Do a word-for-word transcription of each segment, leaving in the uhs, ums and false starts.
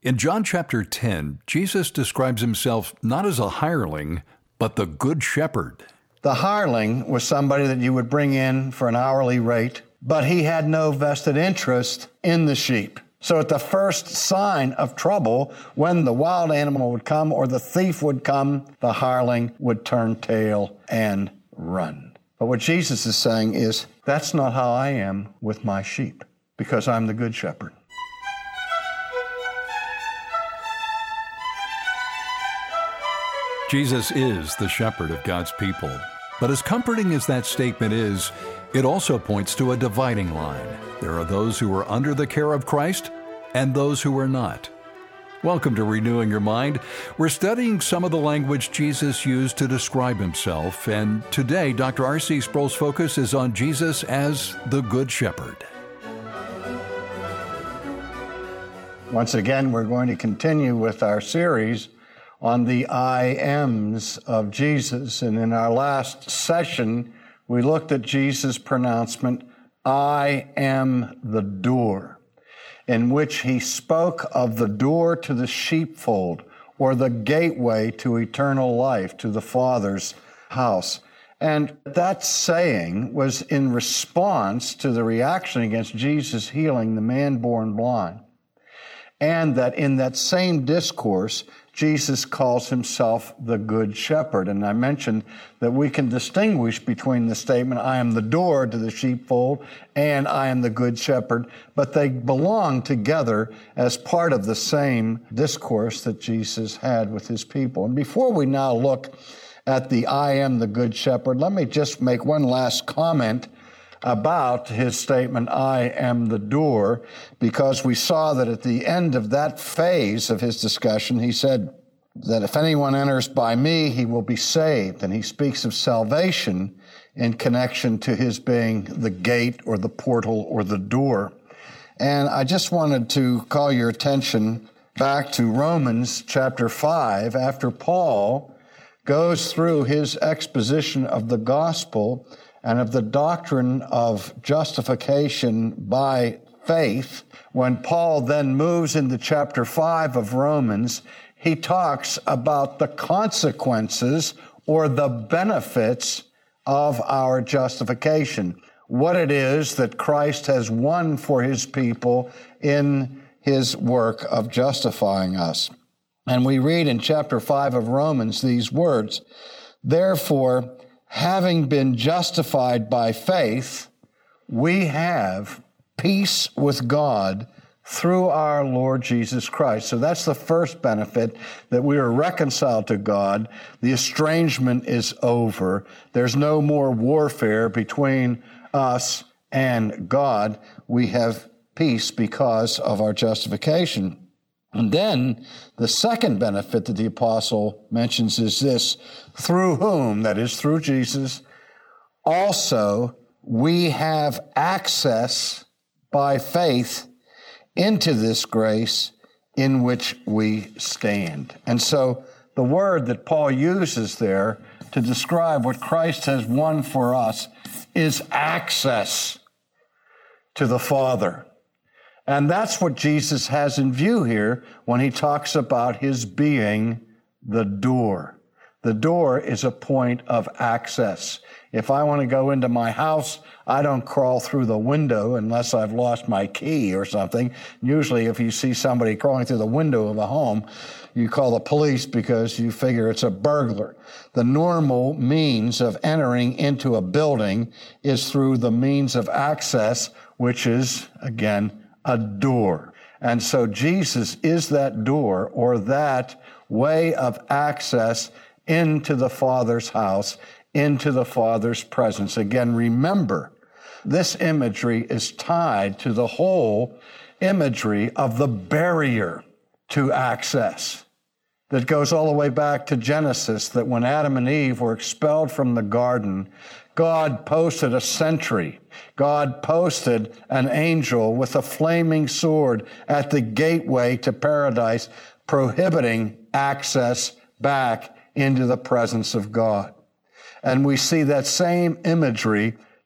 In John chapter ten, Jesus describes himself not as a hireling, but the Good Shepherd. The hireling was somebody that you would bring in for an hourly rate, but he had no vested interest in the sheep. So at the first sign of trouble, when the wild animal would come or the thief would come, the hireling would turn tail and run. But what Jesus is saying is, that's not how I am with my sheep, because I'm the Good Shepherd. Jesus is the shepherd of God's people. But as comforting as that statement is, it also points to a dividing line. There are those who are under the care of Christ and those who are not. Welcome to Renewing Your Mind. We're studying some of the language Jesus used to describe himself, and today Doctor R C Sproul's focus is on Jesus as the Good Shepherd. Once again, we're going to continue with our series on the I Ams of Jesus. And in our last session, we looked at Jesus' pronouncement, I am the door, in which he spoke of the door to the sheepfold, or the gateway to eternal life, to the Father's house. And that saying was in response to the reaction against Jesus healing the man born blind. And that in that same discourse, Jesus calls himself the Good Shepherd. And I mentioned that we can distinguish between the statement, I am the door to the sheepfold, and I am the Good Shepherd, but they belong together as part of the same discourse that Jesus had with his people. And before we now look at the I am the Good Shepherd, let me just make one last comment about his statement, I am the door, because we saw that at the end of that phase of his discussion, he said that if anyone enters by me, he will be saved. And he speaks of salvation in connection to his being the gate or the portal or the door. And I just wanted to call your attention back to Romans chapter five, after Paul goes through his exposition of the gospel and of the doctrine of justification by faith. When Paul then moves into chapter five of Romans, he talks about the consequences or the benefits of our justification, what it is that Christ has won for his people in his work of justifying us. And we read in chapter five of Romans these words, therefore, having been justified by faith, we have peace with God through our Lord Jesus Christ. So that's the first benefit, that we are reconciled to God. The estrangement is over. There's no more warfare between us and God. We have peace because of our justification. And then the second benefit that the apostle mentions is this, through whom, that is through Jesus, also we have access by faith into this grace in which we stand. And so the word that Paul uses there to describe what Christ has won for us is access to the Father. And that's what Jesus has in view here when he talks about his being the door. The door is a point of access. If I want to go into my house, I don't crawl through the window unless I've lost my key or something. Usually if you see somebody crawling through the window of a home, you call the police because you figure it's a burglar. The normal means of entering into a building is through the means of access, which is, again, a door. And so Jesus is that door, or that way of access into the Father's house, into the Father's presence. Again, remember, this imagery is tied to the whole imagery of the barrier to access that goes all the way back to Genesis, that when Adam and Eve were expelled from the garden, God posted a sentry. God posted an angel with a flaming sword at the gateway to paradise, prohibiting access back into the presence of God. And we see that same imagery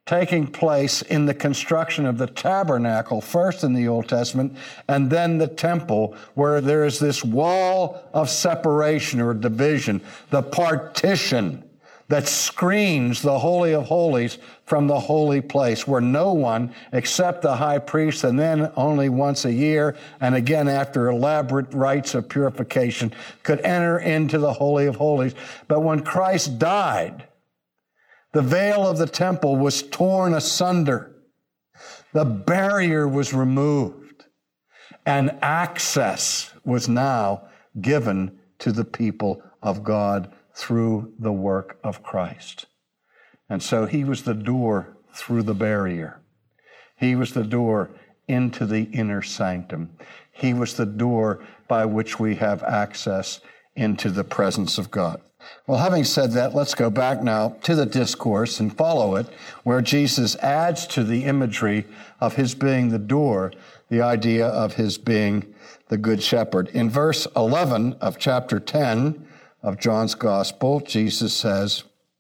taking place in the construction of the tabernacle, first in the Old Testament, and then the temple, where there is this wall of separation or division, the partition that screens the Holy of Holies from the holy place, where no one except the high priest, and then only once a year, and again after elaborate rites of purification, could enter into the Holy of Holies. But when Christ died, the veil of the temple was torn asunder. The barrier was removed, and access was now given to the people of God through the work of Christ. And so he was the door through the barrier. He was the door into the inner sanctum. He was the door by which we have access into the presence of God. Well, having said that, let's go back now to the discourse and follow it, where Jesus adds to the imagery of his being the door, the idea of his being the good shepherd. In verse eleven of chapter ten, of John's Gospel, Jesus says,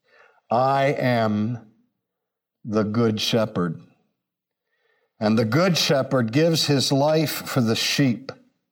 I am the good shepherd. And the good shepherd gives his life for the sheep.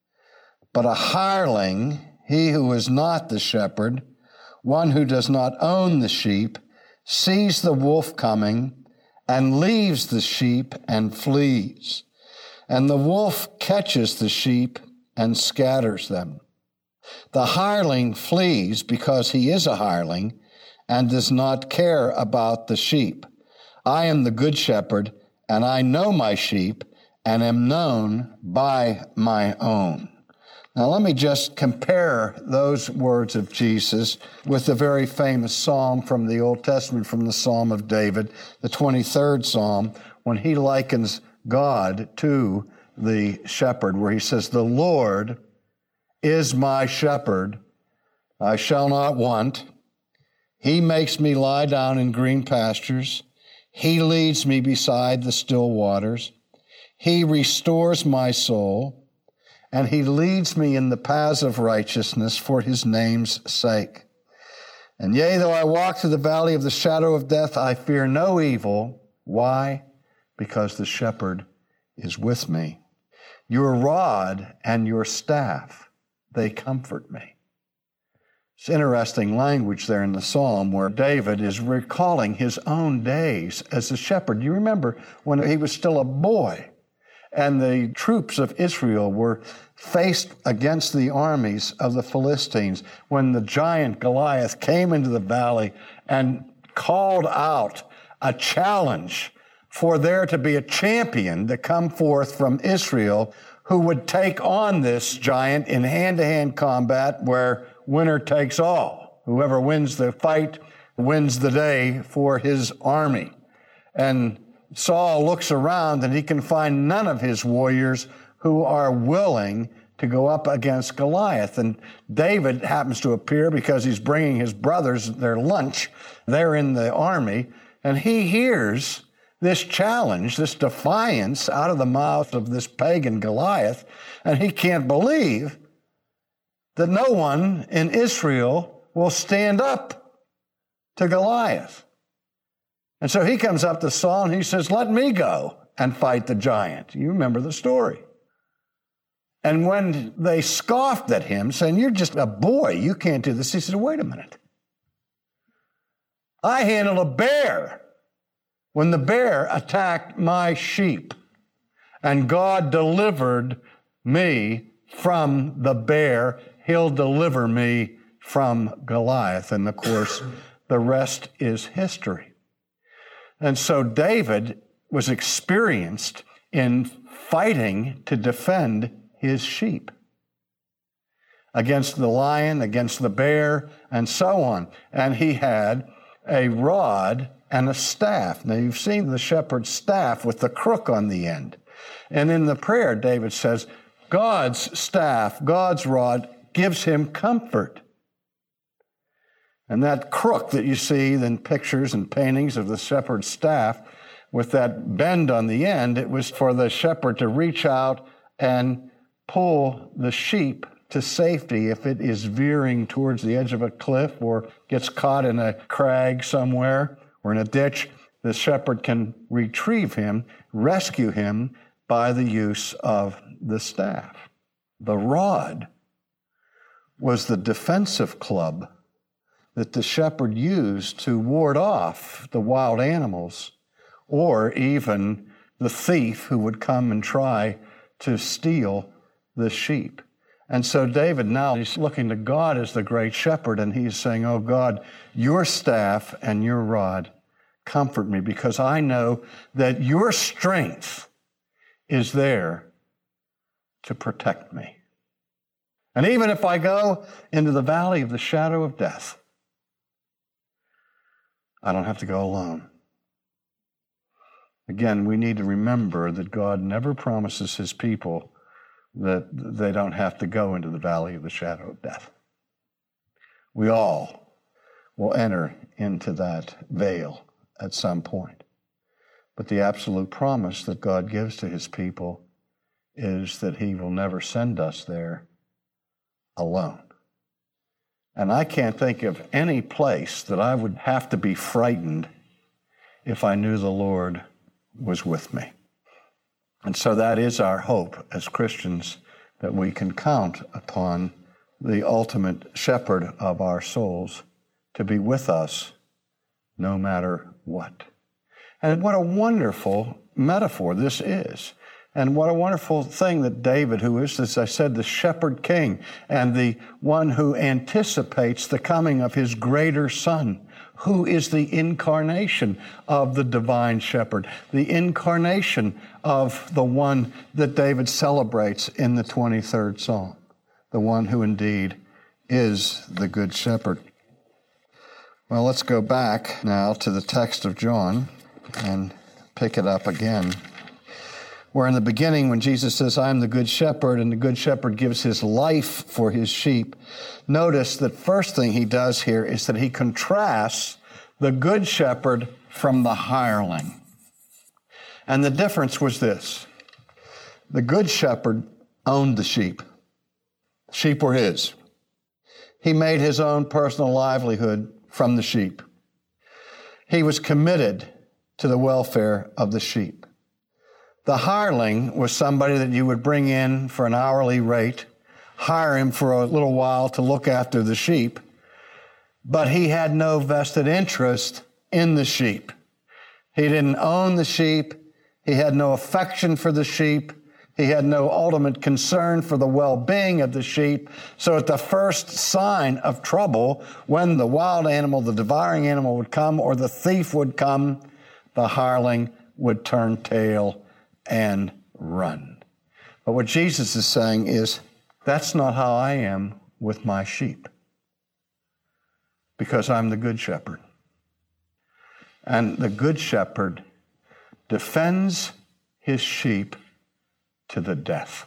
But a hireling, he who is not the shepherd, one who does not own the sheep, sees the wolf coming and leaves the sheep and flees. And the wolf catches the sheep and scatters them. The hireling flees because he is a hireling and does not care about the sheep. I am the good shepherd, and I know my sheep and am known by my own. Now let me just compare those words of Jesus with the very famous psalm from the Old Testament, from the Psalm of David, the twenty-third Psalm, when he likens God to the shepherd, where he says, the Lord is my shepherd, I shall not want. He makes me lie down in green pastures. He leads me beside the still waters. He restores my soul, and he leads me in the paths of righteousness for his name's sake. And yea, though I walk through the valley of the shadow of death, I fear no evil. Why? Because the shepherd is with me. Your rod and your staff, they comfort me. It's interesting language there in the psalm where David is recalling his own days as a shepherd. You remember when he was still a boy and the troops of Israel were faced against the armies of the Philistines, when the giant Goliath came into the valley and called out a challenge for there to be a champion to come forth from Israel who would take on this giant in hand-to-hand combat where winner takes all. Whoever wins the fight wins the day for his army. And Saul looks around and he can find none of his warriors who are willing to go up against Goliath. And David happens to appear because he's bringing his brothers their lunch. They're in the army, and he hears this challenge, this defiance out of the mouth of this pagan Goliath, and he can't believe that no one in Israel will stand up to Goliath. And so he comes up to Saul and he says, let me go and fight the giant. You remember the story. And when they scoffed at him, saying, you're just a boy, you can't do this, he said, wait a minute. I handled a bear when the bear attacked my sheep, and God delivered me from the bear. He'll deliver me from Goliath. And of course, the rest is history. And so David was experienced in fighting to defend his sheep against the lion, against the bear, and so on. And he had a rod and a staff. Now, you've seen the shepherd's staff with the crook on the end. And in the prayer, David says, God's staff, God's rod, gives him comfort. And that crook that you see in pictures and paintings of the shepherd's staff with that bend on the end, it was for the shepherd to reach out and pull the sheep to safety if it is veering towards the edge of a cliff or gets caught in a crag somewhere or in a ditch. the shepherd can retrieve him, rescue him by the use of the staff. The rod was the defensive club that the shepherd used to ward off the wild animals or even the thief who would come and try to steal the sheep. And so David now, he's looking to God as the great shepherd, and he's saying, oh God, your staff and your rod comfort me, because I know that your strength is there to protect me. And even if I go into the valley of the shadow of death, I don't have to go alone. Again, we need to remember that God never promises his people that they don't have to go into the valley of the shadow of death. We all will enter into that veil at some point. But the absolute promise that God gives to his people is that he will never send us there alone. And I can't think of any place that I would have to be frightened if I knew the Lord was with me. And so that is our hope as Christians, that we can count upon the ultimate shepherd of our souls to be with us no matter what. And what a wonderful metaphor this is. And what a wonderful thing that David, who is, as I said, the shepherd king and the one who anticipates the coming of his greater son, who is the incarnation of the divine shepherd, the incarnation of the one that David celebrates in the twenty-third Psalm, the one who indeed is the good shepherd. Well, let's go back now to the text of John and pick it up again. Where in the beginning, when Jesus says, I am the good shepherd, and the good shepherd gives his life for his sheep, notice that first thing he does here is that he contrasts the good shepherd from the hireling. And the difference was this. The good shepherd owned the sheep. The sheep were his. He made his own personal livelihood from the sheep. He was committed to the welfare of the sheep. The hireling was somebody that you would bring in for an hourly rate, hire him for a little while to look after the sheep, but he had no vested interest in the sheep. He didn't own the sheep. He had no affection for the sheep. He had no ultimate concern for the well-being of the sheep. So at the first sign of trouble, when the wild animal, the devouring animal would come, or the thief would come, the hireling would turn tail and run. But what Jesus is saying is, that's not how I am with my sheep, because I'm the good shepherd. And the good shepherd defends his sheep to the death.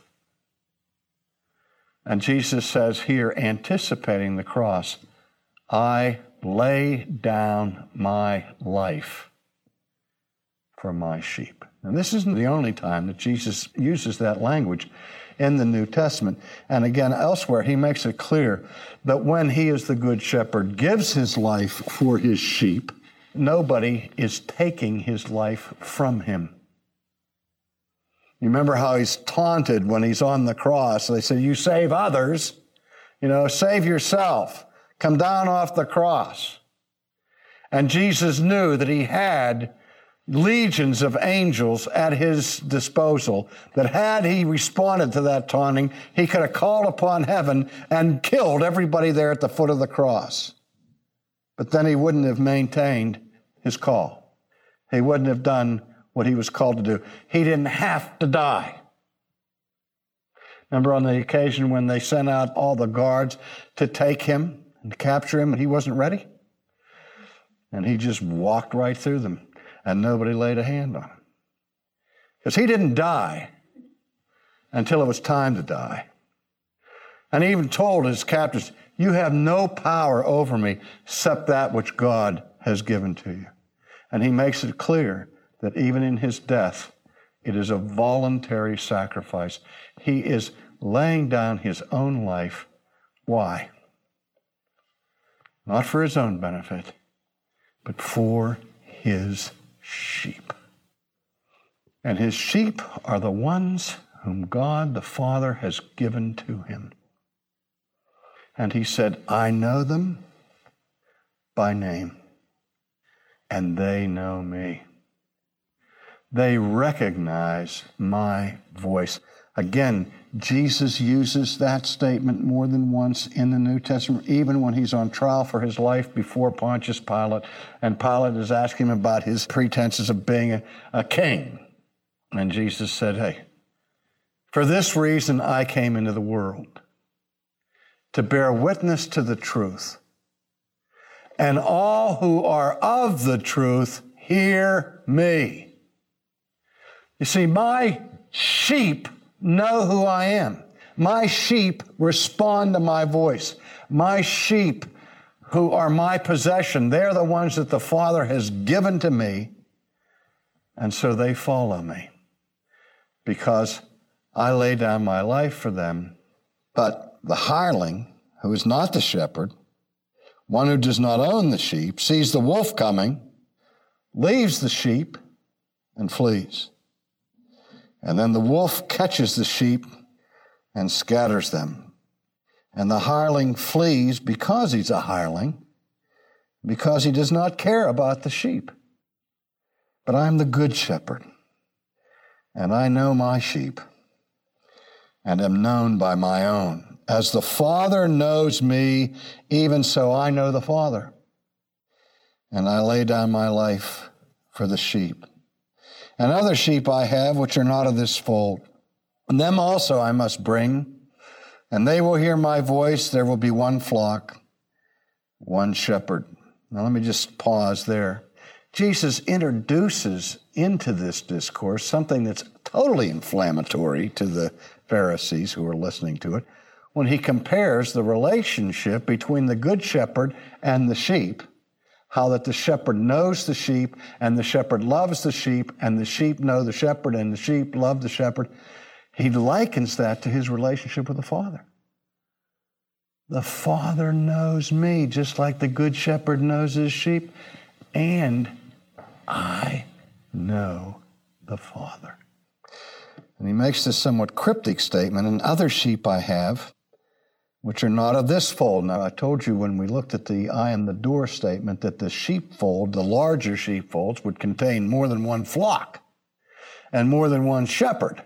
And Jesus says here, anticipating the cross, I lay down my life for my sheep. And this isn't the only time that Jesus uses that language in the New Testament. And again, elsewhere, he makes it clear that when he is the good shepherd, gives his life for his sheep, nobody is taking his life from him. You remember how he's taunted when he's on the cross. They say, you save others, you know, save yourself. Come down off the cross. And Jesus knew that he had legions of angels at his disposal, that had he responded to that taunting, he could have called upon heaven and killed everybody there at the foot of the cross. But then he wouldn't have maintained his call. He wouldn't have done what he was called to do. He didn't have to die. Remember on the occasion when they sent out all the guards to take him and capture him, and he wasn't ready? And he just walked right through them. And nobody laid a hand on him. Because he didn't die until it was time to die. And he even told his captors, you have no power over me except that which God has given to you. And he makes it clear that even in his death, it is a voluntary sacrifice. He is laying down his own life. Why? Not for his own benefit, but for his sheep. And his sheep are the ones whom God the Father has given to him. And he said, I know them by name, and they know me. They recognize my voice. Again, Jesus uses that statement more than once in the New Testament, even when he's on trial for his life before Pontius Pilate, and Pilate is asking him about his pretenses of being a, a king. And Jesus said, hey, for this reason I came into the world, to bear witness to the truth. And all who are of the truth hear me. You see, my sheep know who I am. My sheep respond to my voice. My sheep who are my possession, they're the ones that the Father has given to me, and so they follow me because I lay down my life for them. But the hireling, who is not the shepherd, one who does not own the sheep, sees the wolf coming, leaves the sheep, and flees. And then the wolf catches the sheep and scatters them. And the hireling flees because he's a hireling, because he does not care about the sheep. But I'm the good shepherd, and I know my sheep, and am known by my own. As the Father knows me, even so I know the Father. And I lay down my life for the sheep. And other sheep I have, which are not of this fold. And them also I must bring, and they will hear my voice. There will be one flock, one shepherd. Now let me just pause there. Jesus introduces into this discourse something that's totally inflammatory to the Pharisees who are listening to it, when he compares the relationship between the good shepherd and the sheep, how that the shepherd knows the sheep, and the shepherd loves the sheep, and the sheep know the shepherd, and the sheep love the shepherd. He likens that to his relationship with the Father. The Father knows me, just like the good shepherd knows his sheep, and I know the Father. And he makes this somewhat cryptic statement, and other sheep I have, which are not of this fold. Now, I told you when we looked at the I am the door statement that the sheepfold, the larger sheepfolds, would contain more than one flock and more than one shepherd.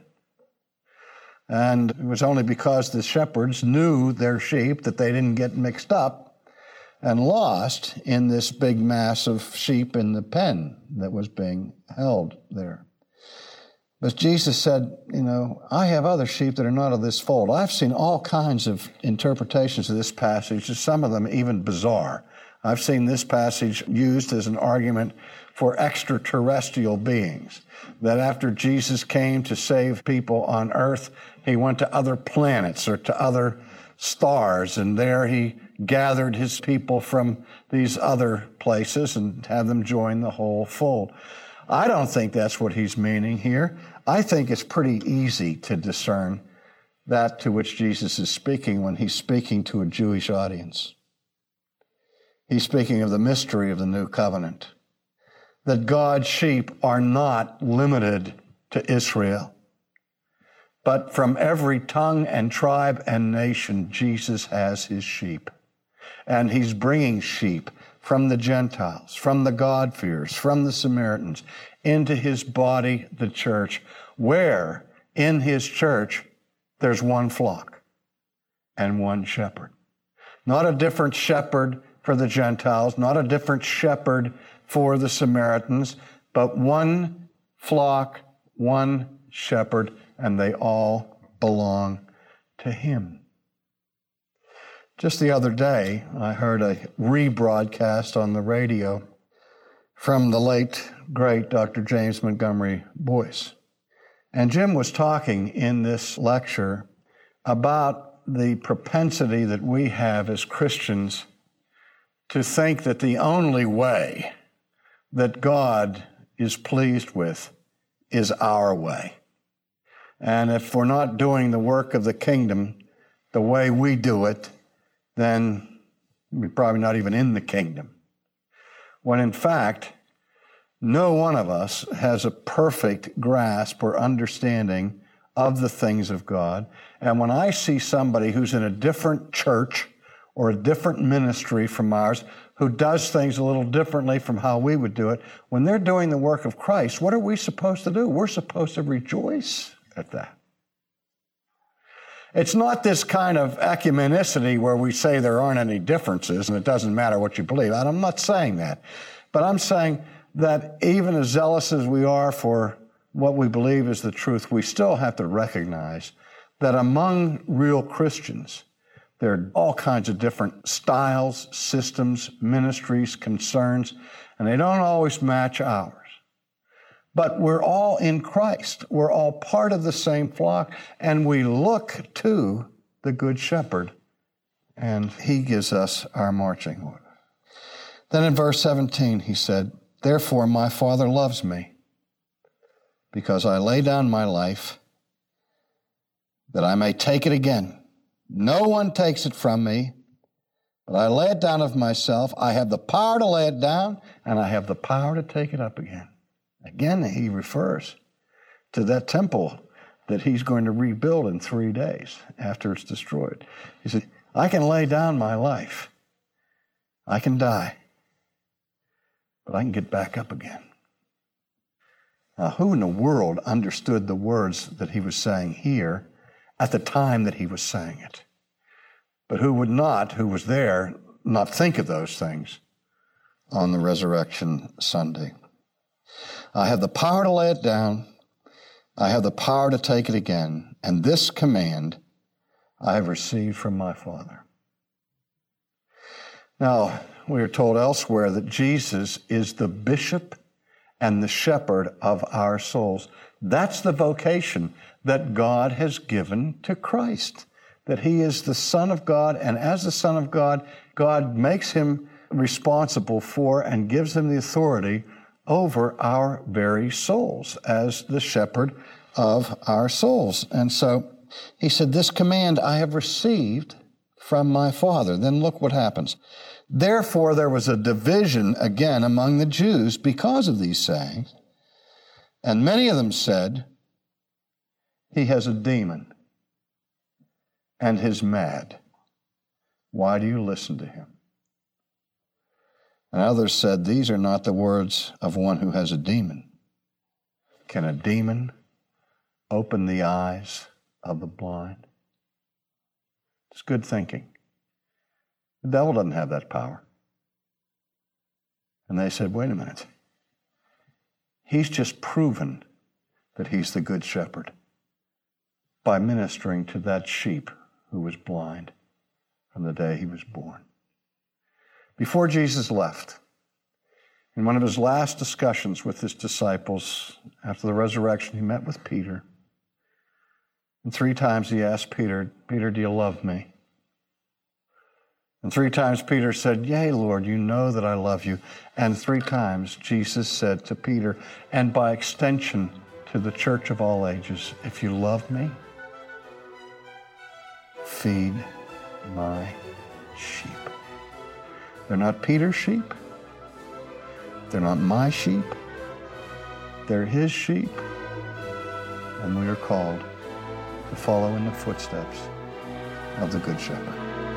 And it was only because the shepherds knew their sheep that they didn't get mixed up and lost in this big mass of sheep in the pen that was being held there. But Jesus said, you know, I have other sheep that are not of this fold. I've seen all kinds of interpretations of this passage, some of them even bizarre. I've seen this passage used as an argument for extraterrestrial beings, that after Jesus came to save people on earth, he went to other planets or to other stars, and there he gathered his people from these other places and had them join the whole fold. I don't think that's what he's meaning here. I think it's pretty easy to discern that to which Jesus is speaking when he's speaking to a Jewish audience. He's speaking of the mystery of the new covenant, that God's sheep are not limited to Israel, but from every tongue and tribe and nation, Jesus has his sheep. And he's bringing sheep from the Gentiles, from the God-fearers, from the Samaritans, into his body, the church, where in his church there's one flock and one shepherd. Not a different shepherd for the Gentiles, not a different shepherd for the Samaritans, but one flock, one shepherd, and they all belong to him. Just the other day, I heard a rebroadcast on the radio from the late, great Doctor James Montgomery Boyce. And Jim was talking in this lecture about the propensity that we have as Christians to think that the only way that God is pleased with is our way. And if we're not doing the work of the kingdom the way we do it, then we're probably not even in the kingdom. When in fact, No one of us has a perfect grasp or understanding of the things of God. And when I see somebody who's in a different church or a different ministry from ours, who does things a little differently from how we would do it, when they're doing the work of Christ, what are we supposed to do? We're supposed to rejoice at that. It's not this kind of ecumenicity where we say there aren't any differences and it doesn't matter what you believe. I'm not saying that. But I'm saying that even as zealous as we are for what we believe is the truth, we still have to recognize that among real Christians, there are all kinds of different styles, systems, ministries, concerns, and they don't always match ours. But we're all in Christ. We're all part of the same flock, and we look to the Good Shepherd, and he gives us our marching order. Then in verse seventeen, he said, "Therefore my Father loves me, because I lay down my life, that I may take it again. No one takes it from me, but I lay it down of myself. I have the power to lay it down, and I have the power to take it up again." Again, he refers to that temple that he's going to rebuild in three days after it's destroyed. He said, I can lay down my life. I can die, but I can get back up again. Now, who in the world understood the words that he was saying here at the time that he was saying it? But who would not, who was there, not think of those things on the Resurrection Sunday? I have the power to lay it down. I have the power to take it again. And this command I have received from my Father. Now, we are told elsewhere that Jesus is the bishop and the shepherd of our souls. That's the vocation that God has given to Christ, that he is the Son of God, and as the Son of God, God makes him responsible for and gives him the authority over our very souls as the shepherd of our souls. And so he said, this command I have received from my Father. Then look what happens. Therefore, there was a division again among the Jews because of these sayings. And many of them said, he has a demon and is mad. Why do you listen to him? And others said, these are not the words of one who has a demon. Can a demon open the eyes of the blind? It's good thinking. The devil doesn't have that power. And they said, wait a minute. He's just proven that he's the good shepherd by ministering to that sheep who was blind from the day he was born. Before Jesus left, in one of his last discussions with his disciples after the resurrection, he met with Peter. And three times he asked Peter, Peter, do you love me? And three times Peter said, yea, Lord, you know that I love you. And three times Jesus said to Peter, and by extension to the church of all ages, if you love me, feed my sheep. They're not Peter's sheep. They're not my sheep. They're his sheep. And we are called to follow in the footsteps of the Good Shepherd.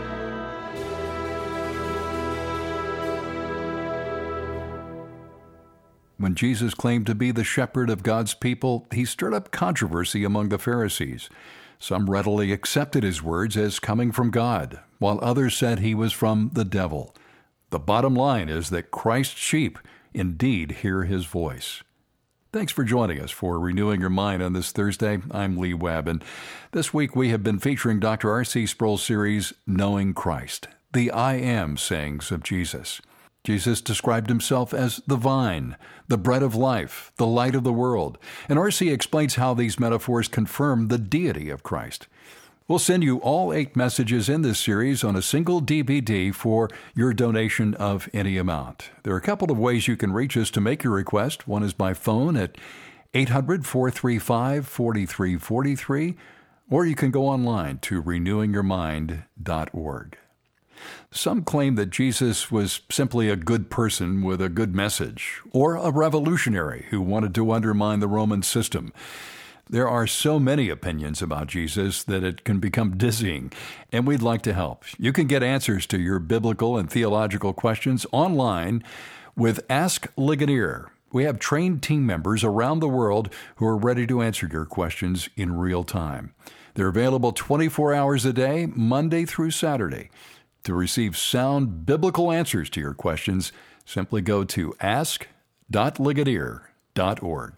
When Jesus claimed to be the shepherd of God's people, he stirred up controversy among the Pharisees. Some readily accepted his words as coming from God, while others said he was from the devil. The bottom line is that Christ's sheep indeed hear his voice. Thanks for joining us for Renewing Your Mind on this Thursday. I'm Lee Webb, and this week we have been featuring Doctor R C Sproul's series, Knowing Christ, the I Am sayings of Jesus. Jesus described himself as the vine, the bread of life, the light of the world, and R C explains how these metaphors confirm the deity of Christ. We'll send you all eight messages in this series on a single D V D for your donation of any amount. There are a couple of ways you can reach us to make your request. One is by phone at eight hundred, four three five, four three four three, or you can go online to renewing your mind dot org. Some claim that Jesus was simply a good person with a good message, or a revolutionary who wanted to undermine the Roman system. There are so many opinions about Jesus that it can become dizzying, and we'd like to help. You can get answers to your biblical and theological questions online with Ask Ligonier. We have trained team members around the world who are ready to answer your questions in real time. They're available twenty-four hours a day, Monday through Saturday. To receive sound biblical answers to your questions, simply go to ask dot ligonier dot org.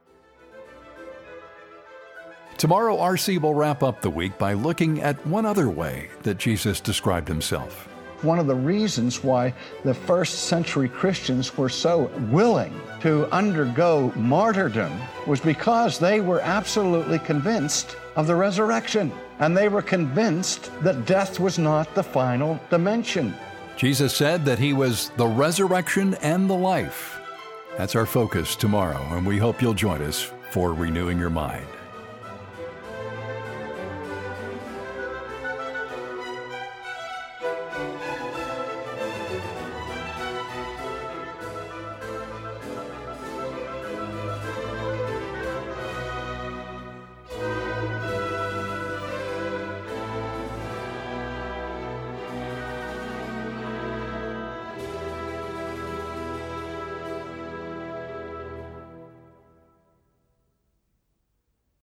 Tomorrow, R C will wrap up the week by looking at one other way that Jesus described himself. One of the reasons why the first century Christians were so willing to undergo martyrdom was because they were absolutely convinced of the resurrection. And they were convinced that death was not the final dimension. Jesus said that he was the resurrection and the life. That's our focus tomorrow, and we hope you'll join us for Renewing Your Mind.